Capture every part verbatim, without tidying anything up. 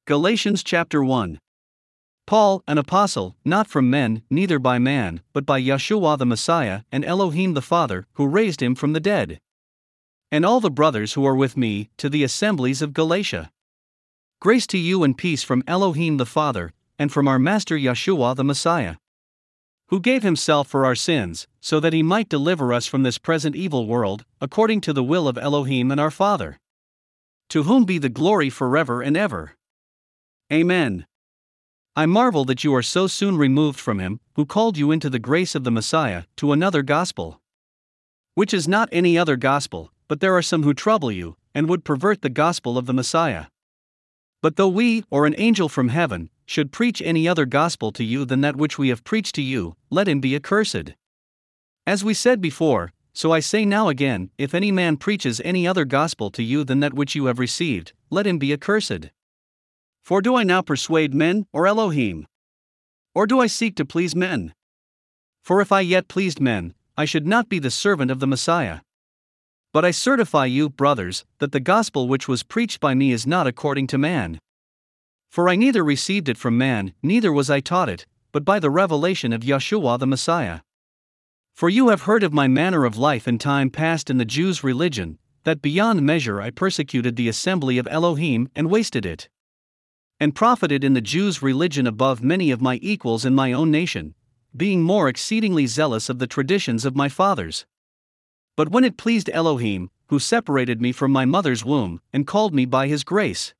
Galatians chapter one. Paul, an apostle, not from men, neither by man, but by Yeshua the Messiah, and Elohim the Father, who raised him from the dead. And all the brothers who are with me, to the assemblies of Galatia. Grace to you and peace from Elohim the Father, and from our Master Yeshua the Messiah, who gave himself for our sins, so that he might deliver us from this present evil world, according to the will of Elohim and our Father. To whom be the glory forever and ever. Amen. I marvel that you are so soon removed from him, who called you into the grace of the Messiah, to another gospel, which is not any other gospel, but there are some who trouble you, and would pervert the gospel of the Messiah. But though we, or an angel from heaven, should preach any other gospel to you than that which we have preached to you, let him be accursed. As we said before, so I say now again, if any man preaches any other gospel to you than that which you have received, let him be accursed. For do I now persuade men, or Elohim? Or do I seek to please men? For if I yet pleased men, I should not be the servant of the Messiah. But I certify you, brothers, that the gospel which was preached by me is not according to man. For I neither received it from man, neither was I taught it, but by the revelation of Yeshua the Messiah. For you have heard of my manner of life in time past in the Jews' religion, that beyond measure I persecuted the assembly of Elohim and wasted it, and profited in the Jews' religion above many of my equals in my own nation, being more exceedingly zealous of the traditions of my fathers. But when it pleased Elohim, who separated me from my mother's womb, and called me by his grace,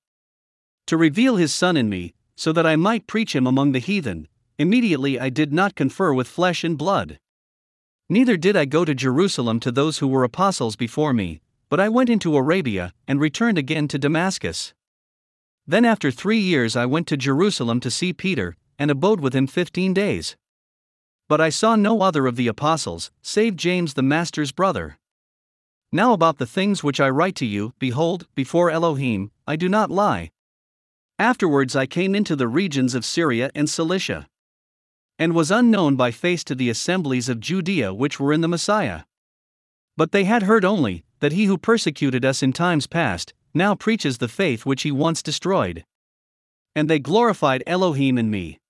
to reveal his Son in me, so that I might preach him among the heathen, immediately I did not confer with flesh and blood. Neither did I go to Jerusalem to those who were apostles before me, but I went into Arabia, and returned again to Damascus. Then after three years I went to Jerusalem to see Peter, and abode with him fifteen days. But I saw no other of the apostles, save James the Master's brother. Now about the things which I write to you, behold, before Elohim, I do not lie. Afterwards I came into the regions of Syria and Cilicia, and was unknown by face to the assemblies of Judea which were in the Messiah. But they had heard only, that he who persecuted us in times past, now preaches the faith which he once destroyed. And they glorified Elohim in me.